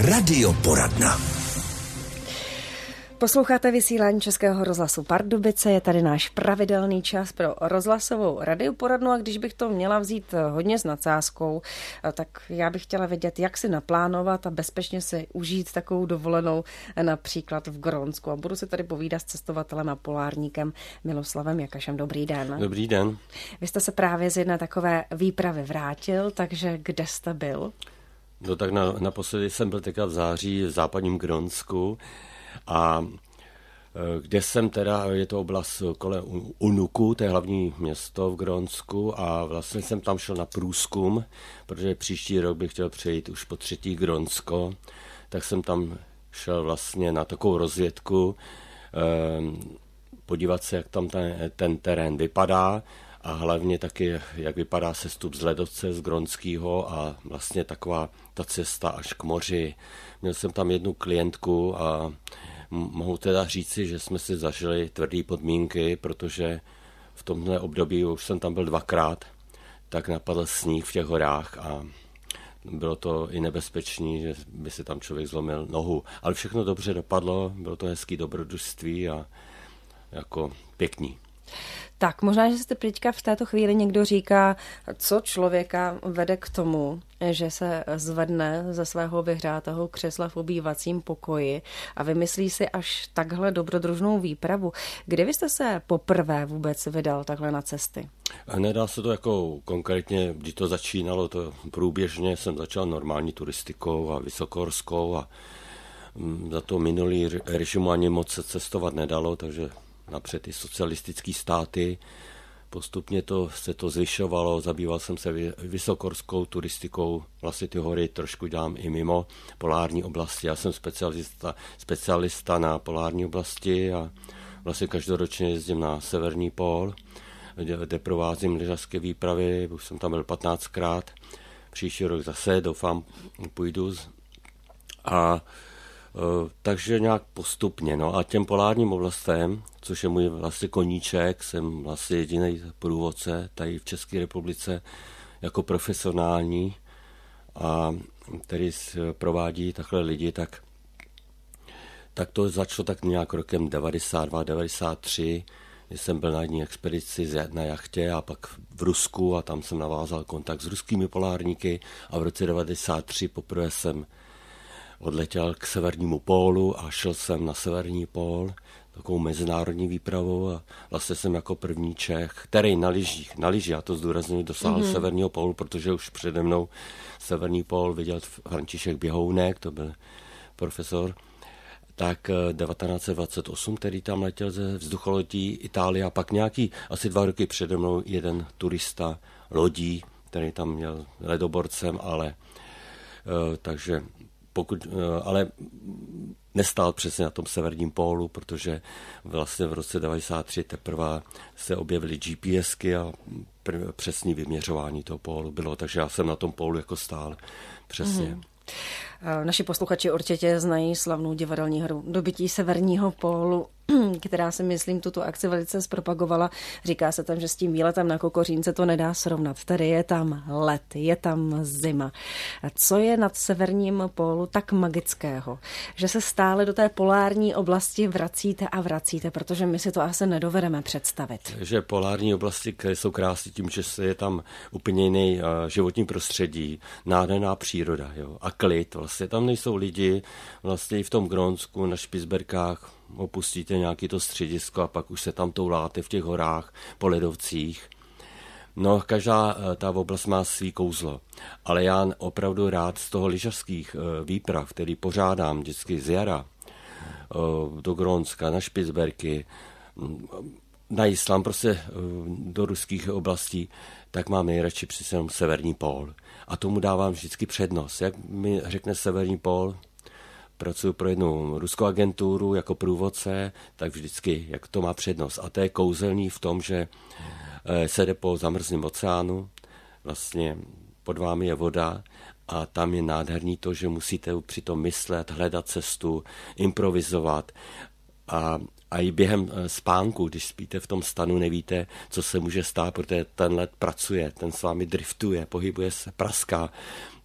Radioporadna. Posloucháte vysílání Českého rozhlasu Pardubice, je tady náš pravidelný čas pro rozhlasovou radioporadnu a když bych to měla vzít hodně s nadsázkou, tak já bych chtěla vědět, jak si naplánovat a bezpečně si užít takovou dovolenou například v Grónsku. A budu si tady povídat s cestovatelem a polárníkem Miloslavem Jakašem. Dobrý den. Dobrý den. Vy jste se právě z jedné takové výpravy vrátil, takže kde jste byl? No tak naposledy jsem byl teďka v září v západním Grónsku. A kde jsem teda, je to oblast kolem Unuku, to je hlavní město v Grónsku a vlastně jsem tam šel na průzkum, protože příští rok bych chtěl přejít už po 3. Grónsko, tak jsem tam šel vlastně na takovou rozvědku, podívat se, jak tam ten terén vypadá a hlavně taky, jak vypadá sestup z ledovce z Grónského a vlastně taková ta cesta až k moři. Měl jsem tam jednu klientku a mohu teda říci, že jsme si zažili tvrdé podmínky, protože v tomhle období už jsem tam byl 2krát, tak napadl sníh v těch horách a bylo to i nebezpečné, že by si tam člověk zlomil nohu. Ale všechno dobře dopadlo, bylo to hezký dobrodružství a jako pěkný. Tak, možná, že jste teďka v této chvíli někdo říká, co člověka vede k tomu, že se zvedne ze svého vyhřátého křesla v obývacím pokoji a vymyslí si až takhle dobrodružnou výpravu. Kdy vy jste se poprvé vůbec vydal takhle na cesty? Nedá se to jako konkrétně, když to začínalo, to průběžně jsem začal normální turistikou a vysokohorskou a za to minulý režimu ani moc se cestovat nedalo, takže napřed i socialistické státy, postupně se to zvyšovalo, zabýval jsem se vysokohorskou turistikou, vlastně ty hory trošku dělám i mimo polární oblasti, já jsem specialista na polární oblasti a vlastně každoročně jezdím na severní pól, kde provázím lyžařské výpravy, už jsem tam byl 15krát, příští rok zase, doufám, půjdu takže nějak postupně. No a těm polárním oblastem, což je můj vlastně koníček, jsem vlastně jediný průvodce tady v České republice jako profesionální a který provádí takhle lidi, tak to začalo tak nějak rokem 92, 93, kdy jsem byl na jedné expedici na jachtě a pak v Rusku a tam jsem navázal kontakt s ruskými polárníky a v roce 93 poprvé jsem odletěl k severnímu pólu a šel jsem na severní pól, takovou mezinárodní výpravou a vlastně jsem jako první Čech, který na lyži, já to zdůrazňuji, dosáhl severního pólu, protože už přede mnou severní pól viděl František Běhounek, to byl profesor, tak 1928, který tam letěl ze vzducholodí Itálie a pak nějaký asi 2 roky přede mnou jeden turista lodí, který tam měl ledoborcem, ale nestál přesně na tom severním pólu, protože vlastně v roce 93 teprve se objevily GPSky a přesné vyměřování toho pólu bylo, takže já jsem na tom pólu jako stál přesně. Naši posluchači určitě znají slavnou divadelní hru Dobytí severního pólu, která si myslím tuto akci velice zpropagovala. Říká se tam, že s tím výletem na Kokořínce to nedá srovnat. Tady je tam led, je tam zima. Co je nad severním pólu tak magického, že se stále do té polární oblasti vracíte, protože my si to asi nedovedeme představit. Že polární oblasti, které jsou krásné tím, že je tam úplně jiný životní prostředí, nádherná příroda, jo, a klid. Vlastně tam nejsou lidi, vlastně i v tom Grónsku, na Špicberkách opustíte nějaké to středisko a pak už se tam touláte v těch horách, po ledovcích. No, každá ta oblast má svý kouzlo, ale já opravdu rád z toho lyžařských výprav, který pořádám vždycky z jara do Grónska, na Špicberky, na Island, prostě do ruských oblastí, tak mám nejradši přece jenom severní pól. A tomu dávám vždycky přednost. Jak mi řekne severní pól, pracuji pro jednu ruskou agenturu jako průvodce, tak vždycky, jak to má přednost. A to je kouzelný v tom, že se jde po zamrzlém oceánu, vlastně pod vámi je voda a tam je nádherný to, že musíte přitom myslet, hledat cestu, improvizovat a i během spánku, když spíte v tom stanu, nevíte, co se může stát, protože ten led pracuje, ten s vámi driftuje, pohybuje se, praská.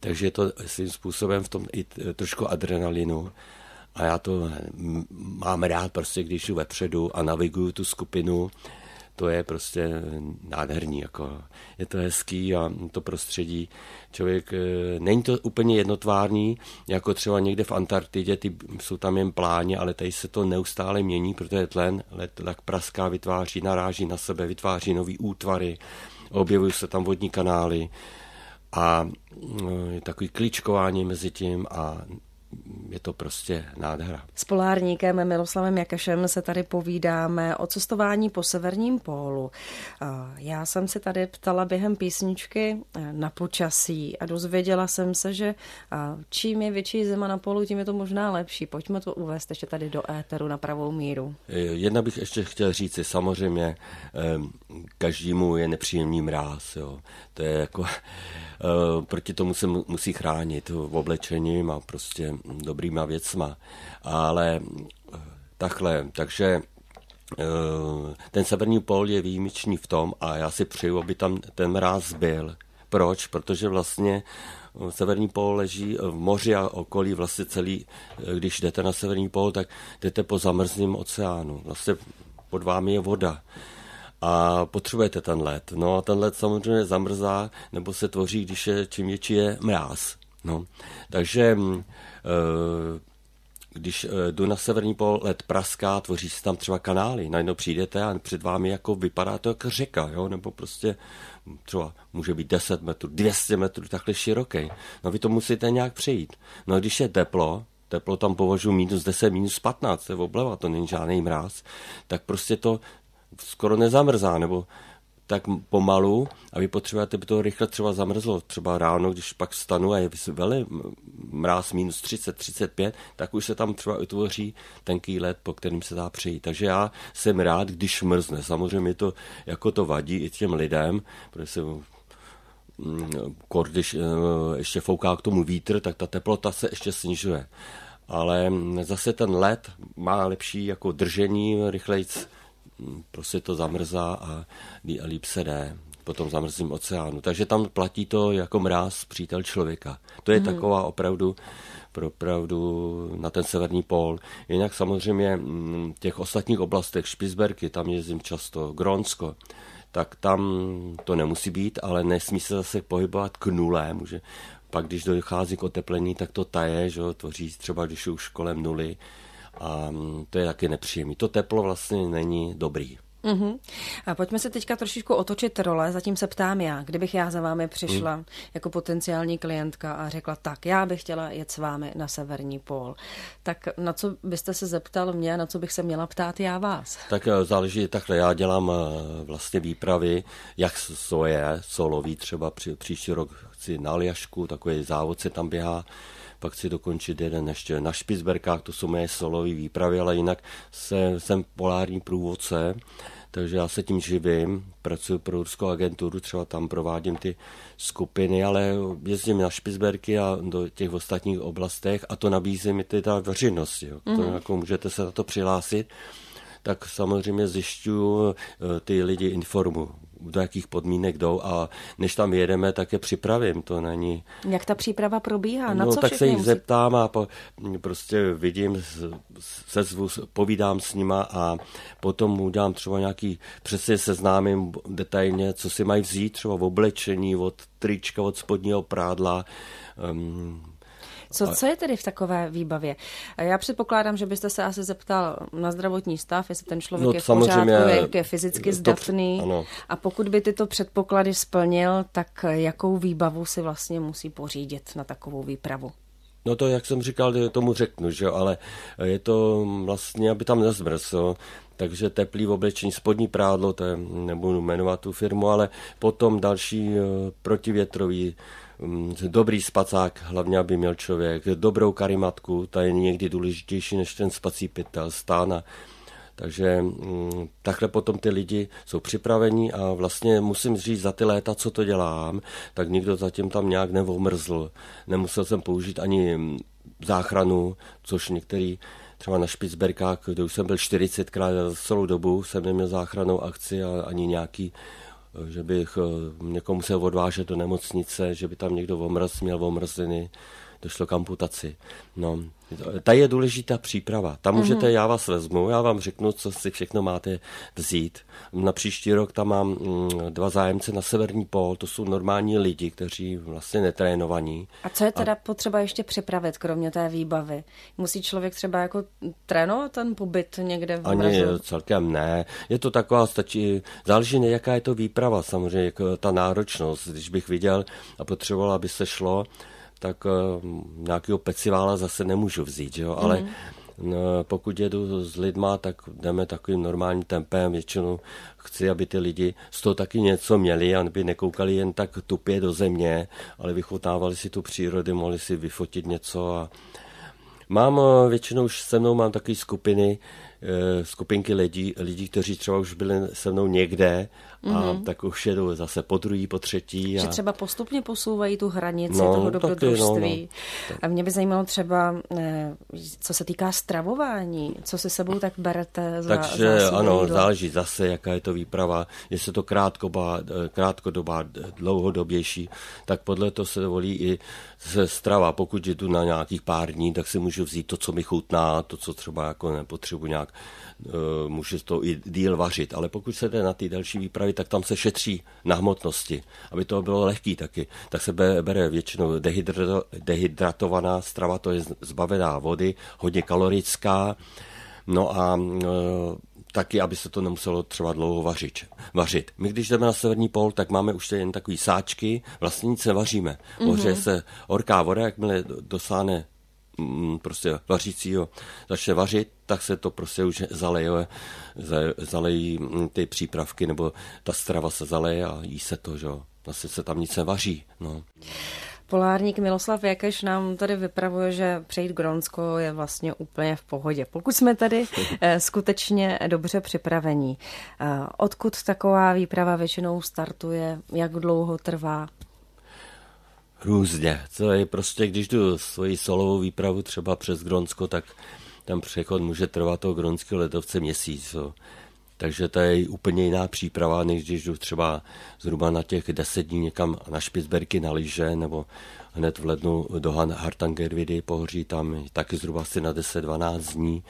Takže je to svým způsobem v tom i trošku adrenalinu. A já to mám rád prostě, když jdu vepředu a naviguju tu skupinu, to je prostě nádherný, jako je to hezký a to prostředí, člověk, není to úplně jednotvárný, jako třeba někde v Antarktidě, jsou tam jen pláně, ale tady se to neustále mění, protože tlak praská, naráží na sebe, vytváří nový útvary, objevují se tam vodní kanály a je takový kličkování mezi tím a je to prostě nádhera. S polárníkem Miloslavem Jakešem se tady povídáme o cestování po severním pólu. Já jsem se tady ptala během písničky na počasí a dozvěděla jsem se, že čím je větší zima na pólu, tím je to možná lepší. Pojďme to uvést ještě tady do éteru na pravou míru. Jedna bych ještě chtěl říci, samozřejmě každému je nepříjemný mráz. Jo. To je jako, proti tomu se musí chránit oblečením a prostě dobrýma věcma. Ale takhle, takže ten severní pól je výjimečný v tom a já si přeju, aby tam ten mráz byl. Proč? Protože vlastně severní pól leží v moři a okolí vlastně celý, když jdete na severní pól, tak jdete po zamrzlém oceánu. Vlastně pod vámi je voda. A potřebujete ten led. No a ten led samozřejmě zamrzá, nebo se tvoří, když je čím větší je mráz. No. Takže když jdu na severní pól, led praská, tvoří se tam třeba kanály. Najednou přijdete a před vámi jako vypadá to jako řeka, jo? Nebo prostě třeba může být 10 metrů, 200 metrů takhle široký. No vy to musíte nějak přejít. No a když je teplo tam považuji minus 10, minus 15, to je obleva, to není žádný mráz, tak prostě to skoro nezamrzá, nebo tak pomalu a vy potřebujete, aby to rychle třeba zamrzlo. Třeba ráno, když pak vstanu a je mráz minus 30, 35, tak už se tam třeba utvoří tenký led, po kterým se dá přejít. Takže já jsem rád, když mrzne. Samozřejmě to, jako to vadí i těm lidem, protože se když ještě fouká k tomu vítr, tak ta teplota se ještě snižuje. Ale zase ten led má lepší jako držení, rychlejc prostě to zamrzá a líp se jde po tom zamrzlém oceánu. Takže tam platí to jako mráz přítel člověka. To je taková opravdu na ten severní pól. Jinak samozřejmě v těch ostatních oblastech, Špicberky, tam jezdím často, Grónsko, tak tam to nemusí být, ale nesmí se zase pohybovat k nule. Pak když dochází k oteplení, tak to taje, že tvoří třeba, když je už kolem nuly, a to je taky nepříjemný. To teplo vlastně není dobrý. A pojďme se teďka trošičku otočit role, zatím se ptám já, kdybych já za vámi přišla jako potenciální klientka a řekla tak, já bych chtěla jet s vámi na severní pól. Tak na co byste se zeptal mě a na co bych se měla ptát já vás? Tak záleží takhle, já dělám vlastně výpravy, jak solový, třeba příští rok chci na Aljašku, takový závod se tam běhá, pak chci dokončit jeden ještě na Špicberkách, to jsou moje solové výpravy, ale jinak jsem polární průvodce, takže já se tím živím, pracuji pro ruskou agenturu, třeba tam provádím ty skupiny, ale jezdím na Špicberky a do těch ostatních oblastech a to nabízím i teda veřejnosti. Jo. To jako můžete se na to přihlásit, tak samozřejmě zjišťuju, ty lidi informuji, do jakých podmínek jdou a než tam jedeme, tak je připravím, to není... Jak ta příprava probíhá? Na no, co tak se jich zeptám a prostě vidím, sezvu, povídám s nima a potom udělám třeba nějaký, přesně seznámím detailně, co si mají vzít, třeba v oblečení, od trička, od spodního prádla, Co je tedy v takové výbavě? Já předpokládám, že byste se asi zeptal na zdravotní stav, jestli ten člověk je v pořádku, jak je fyzicky zdatný. A pokud by tyto předpoklady splnil, tak jakou výbavu si vlastně musí pořídit na takovou výpravu? No to, jak jsem říkal, tomu řeknu, že jo, ale je to vlastně, aby tam nezmrzl, takže teplý oblečení, spodní prádlo, to je, nebudu jmenovat tu firmu, ale potom další protivětrový, dobrý spacák, hlavně aby měl člověk, dobrou karimatku, ta je někdy důležitější než ten spací pytel, stána. Takže takhle potom ty lidi jsou připraveni a vlastně musím říct za ty léta, co to dělám, tak nikdo zatím tam nějak neomrzl. Nemusel jsem použít ani záchranu, což některý třeba na Špicberkách, kde už jsem byl 40krát za celou dobu, jsem neměl záchrannou akci a ani nějaký že bych někomu musel odvážet do nemocnice, že by tam někdo měl omrzliny, došlo k amputaci. No, ta je důležitá příprava. Tam můžete, já vás vezmu, já vám řeknu, co si všechno máte vzít. Na příští rok tam mám 2 zájemce na severní pól, to jsou normální lidi, kteří vlastně netrénovaní. A co je teda potřeba ještě připravit, kromě té výbavy? Musí člověk třeba jako trénovat ten pobyt někde v mrazu? Ani celkem ne. Je to taková, záleží, jaká je to výprava, samozřejmě, jako ta náročnost. Když bych viděl a potřeboval, aby se šlo, tak nějakého pecivála zase nemůžu vzít, jo? Ale pokud jedu s lidma, tak jdeme takovým normálním tempem, většinou chci, aby ty lidi z toho taky něco měli, aby nekoukali jen tak tupě do země, ale vychutnávali si tu přírodu, mohli si vyfotit něco a mám většinou už se mnou mám takové skupinky lidí, kteří třeba už byli se mnou někde a tak už jedou zase po druhý, po třetí. Že třeba postupně posouvají tu hranici toho dobrodružství. A mě by zajímalo třeba, co se týká stravování, co si sebou tak berete za Takže ano, jídlo. Záleží zase, jaká je to výprava. Jestli to krátkodobá, dlouhodobější, tak podle toho se volí i se strava. Pokud jdu na nějakých pár dní, tak si můžu vzít to, co mi chutná, to, co třeba jako nepotřebuji nějak, můžu to i díl vařit. Ale pokud se jde na ty další výpravy, tak tam se šetří na hmotnosti, aby to bylo lehký taky. Tak se bere většinou dehydratovaná strava, to je zbavená vody, hodně kalorická, no a taky, aby se to nemuselo třeba dlouho vařit. My, když jdeme na severní pól, tak máme už jen takový sáčky, vlastně nic nevaříme. Ohřeje se horká voda, jakmile dosáhne prostě vařícího, začne vařit, tak se to prostě už zalejí ty přípravky, nebo ta strava se zaleje a jí se to, že jo. Vlastně se tam nic nevaří, no. Polárník Miloslav Jakeš nám tady vypravuje, že přejít Grónsko je vlastně úplně v pohodě. Pokud jsme tady skutečně dobře připravení. Odkud taková výprava většinou startuje? Jak dlouho trvá? Různě. To je prostě, když jdu svoji solovou výpravu třeba přes Grónsko, tak tam přechod může trvat toho grónského ledovce měsíc. Jo. Takže to je úplně jiná příprava, než když jdu třeba zhruba na těch 10 dní někam na Špicberky na lyže, nebo hned v lednu do Hardangervidy pohoří, tam taky zhruba asi na 10-12 dní.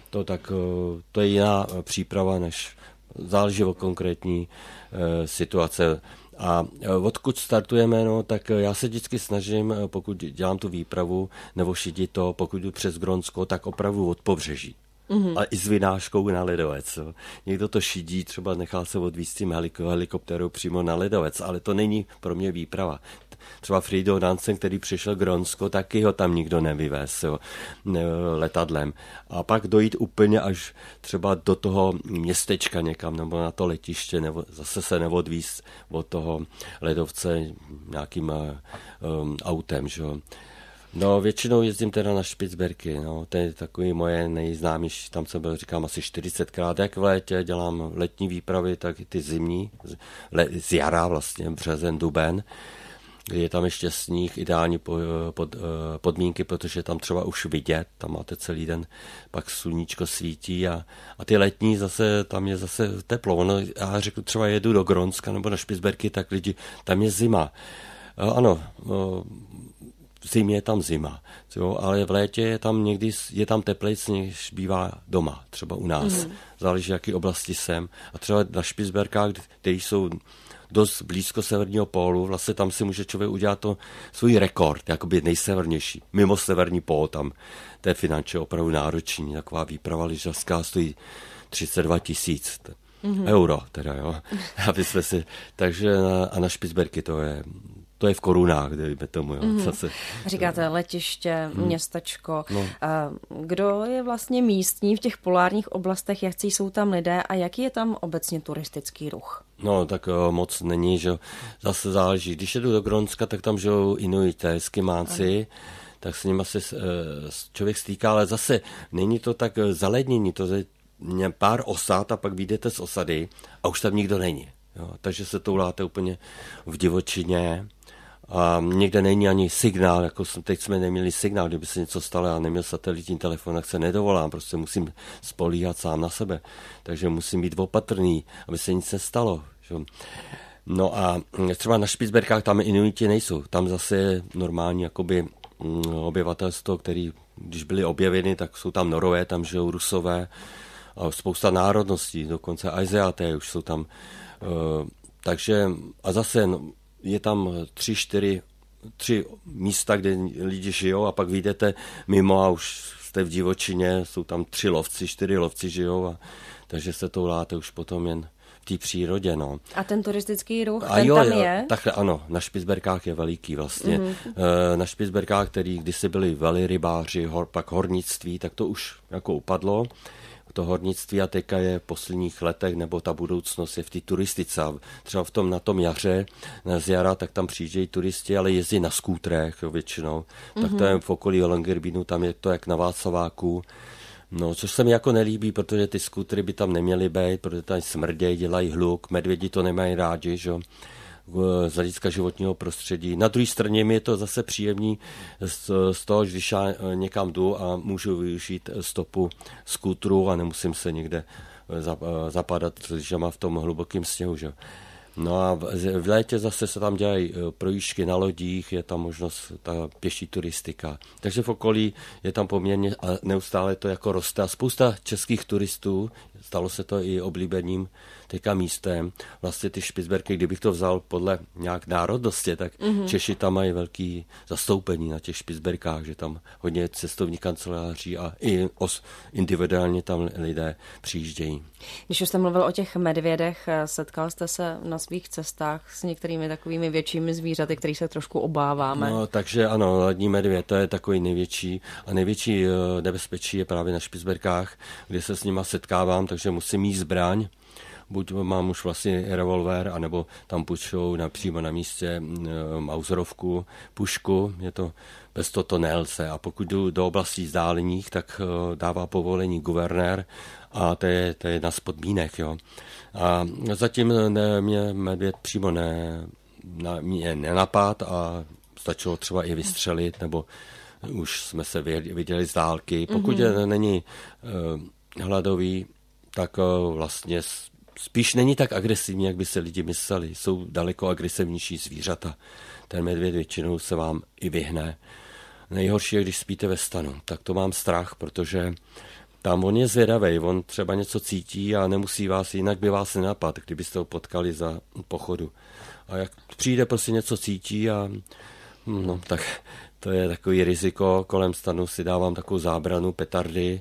To je jiná příprava, než záleží o konkrétní situace. A odkud startujeme, no, tak já se vždycky snažím, pokud dělám tu výpravu nebo šidit to, pokud jdu přes Grónsko, tak opravdu od pobřeží. A i s vynáškou na ledovec. Někdo to šidí, třeba nechá se odvízt tím helikopterou přímo na ledovec, ale to není pro mě výprava. Třeba Fridtjof Nansen, který přišel Grónsko, taky ho tam nikdo nevyvez letadlem. A pak dojít úplně až třeba do toho městečka někam, nebo na to letiště, nebo zase se neodvízt od toho ledovce nějakým autem, že jo. No, většinou jezdím teda na Špicberky, no, to je takový moje nejznámější, tam jsem byl, říkám, asi 40krát, jak v létě dělám letní výpravy, tak i ty zimní, z jara vlastně, březen, duben. Je tam ještě sníh, ideální podmínky, protože tam třeba už vidět, tam máte celý den, pak sluníčko svítí a ty letní zase, tam je zase teplo. No, já řeknu, třeba jedu do Grónska nebo na Špicberky, tak lidi, tam je zima. Ano, v zimě je tam zima, jo, ale v létě je tam teplejc, než bývá doma, třeba u nás. Záleží, jaký oblasti jsem. A třeba na Špicberkách, které jsou dost blízko severního pólu, vlastně tam si může člověk udělat to svůj rekord, jakoby nejsevernější. Mimo severní pól, tam to je finančně opravdu náročný. Taková výprava lyžařská stojí 32 000 euro, teda, jo. Aby jsme si, takže na Špicberky to je v korunách, dejme tomu. Jo. Říkáte letiště, městečko. No. Kdo je vlastně místní v těch polárních oblastech, jakcí jsou tam lidé a jaký je tam obecně turistický ruch? No, tak moc není, že zase záleží. Když jedu do Grónska, tak tam žijou Inuité, Eskimánci, tak s nimi se člověk stýká, ale zase není to tak zalednění, to je pár osad a pak vyjdete z osady a už tam nikdo není. Jo. Takže se touláte úplně v divočině. A někde není ani signál, jako teď jsme neměli signál, kdyby se něco stalo, já neměl satelitní telefon, tak se nedovolám, prostě musím spolíhat sám na sebe, takže musím být opatrný, aby se nic nestalo. Že? No a třeba na Špicberkách tam Inuiti nejsou. Tam zase normální jakoby obyvatelstvo, který, když byli objeveny, tak jsou tam Norové, tam žijou Rusové, a spousta národností, dokonce Asiaté už jsou tam. Takže a zase je tam 3 místa, kde lidi žijou a pak vyjdete mimo a už jste v divočině, jsou tam 4 lovci žijou a takže se to láte už potom jen v té přírodě. No. A ten turistický ruch, a ten jo, tam je? Takhle ano, na Špicberkách je veliký vlastně. Na Špicberkách, který kdysi byli velrybáři, pak hornictví, tak to už jako upadlo. To hornictví a teďka je v posledních letech, nebo ta budoucnost je v té turistice. Třeba na tom jaře, z jara, tak tam přijíždějí turisti, ale jezdí na skútrech většinou. Tak to je v okolí Longyearbyenů, tam je to jak na Václaváku. No, což se mi jako nelíbí, protože ty skútry by tam neměly být, protože tam smrdějí, dělají hluk, medvědi to nemají rádi, že? Z hlediska životního prostředí. Na druhé straně mi je to zase příjemný z toho, když já někam jdu a můžu využít stopu skútru a nemusím se někde zapadat, když mám v tom hlubokém sněhu. Že? No a v létě zase se tam dělají projížďky na lodích, je tam možnost ta pěší turistika. Takže v okolí je tam poměrně a neustále to jako roste a spousta českých turistů, stalo se to i oblíbeným teďka místem. Vlastně ty Špicberky, kdybych to vzal podle nějak národnosti, tak Češi tam mají velký zastoupení na těch Špicberkách, že tam hodně cestovních kanceláří a i individuálně tam lidé přijíždějí. Když už jste mluvil o těch medvědech, setkal jste se na svých cestách s některými takovými většími zvířaty, kterých se trošku obáváme? No, takže ano, lední medvěd, to je takový největší a největší nebezpečí je právě na Špicberkách, kde se s nima setkávám, takže musím mít zbraň. Buď mám už vlastně revolver, anebo tam půjčou přímo na místě mauserovku, pušku, je to, bez toho to nelze. A pokud jdu do oblastí vzdálených, tak dává povolení guvernér a to je jedna z podmínek. Jo. A zatím mě medvěd přímo nenapad a stačilo třeba i vystřelit, nebo už jsme se viděli z dálky. Pokud není hladový, tak vlastně spíš není tak agresivní, jak by se lidi mysleli. Jsou daleko agresivnější zvířata. Ten medvěd většinou se vám i vyhne. Nejhorší je, když spíte ve stanu. Tak to mám strach, protože tam on je zvědavej, on třeba něco cítí a nemusí vás, jinak by vás nenapadl, kdybyste ho potkali za pochodu. A jak přijde, prostě něco cítí a no, tak to je takový riziko. Kolem stanu si dávám takovou zábranu, petardy,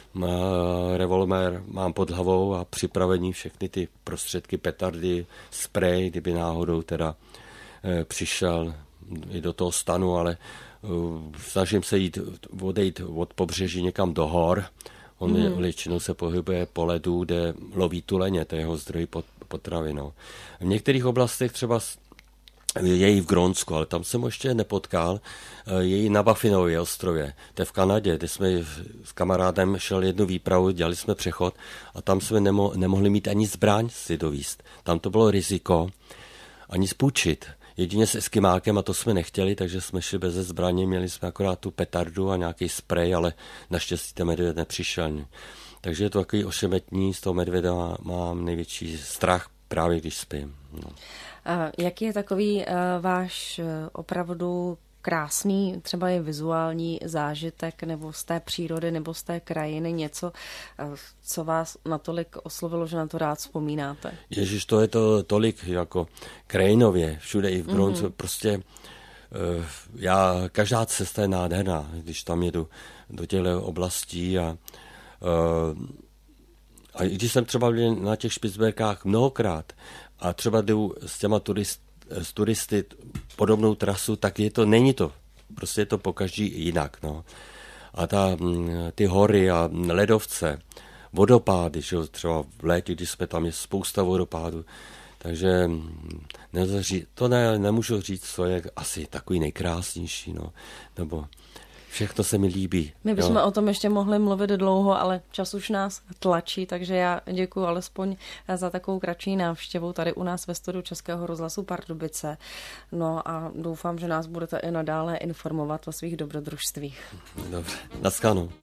revolver mám pod hlavou a připravení všechny ty prostředky, petardy, sprej, kdyby náhodou teda přišel i do toho stanu, ale snažím se odejít od pobřeží někam do hor. On většinou se pohybuje po ledu, kde loví tuleně, to je jeho zdroj potravinou. V některých oblastech třeba je i v Grónsku, ale tam jsem ho ještě nepotkal, je i na Baffinově ostrově, to je v Kanadě, kde jsme s kamarádem šel jednu výpravu, dělali jsme přechod a tam jsme nemohli mít ani zbraň si dovíst. Tam to bylo riziko, ani spůjčit. Jedině s eskimákem a to jsme nechtěli, takže jsme šli bez zbraně, měli jsme akorát tu petardu a nějaký sprej, ale naštěstí ten medvěd nepřišel. Takže je to takový ošemetní, z toho medvěda mám největší strach právě když spím. No. Jaký je takový váš opravdu krásný, třeba i vizuální zážitek nebo z té přírody nebo z té krajiny, něco, co vás natolik oslovilo, že na to rád vzpomínáte? Ježiš, to je to tolik jako krajinově, všude i v Grónsku, prostě každá cesta je nádherná, když tam jedu do těchto oblastí a když jsem třeba byl na těch Špicberkách mnohokrát a třeba jdu s těma turisty podobnou trasu, tak není to. Prostě je to pokaždý jinak. No. A ty hory a ledovce, vodopády, že třeba v létě, když jsme tam, je spousta vodopádů. Takže nemůžu říct, co je asi takový nejkrásnější. No. Nebo všechno se mi líbí. My bychom o tom ještě mohli mluvit dlouho, ale čas už nás tlačí, takže já děkuji alespoň za takovou kratší návštěvu tady u nás ve studiu Českého rozhlasu Pardubice. No a doufám, že nás budete i nadále informovat o svých dobrodružstvích. Dobře, naschledanou.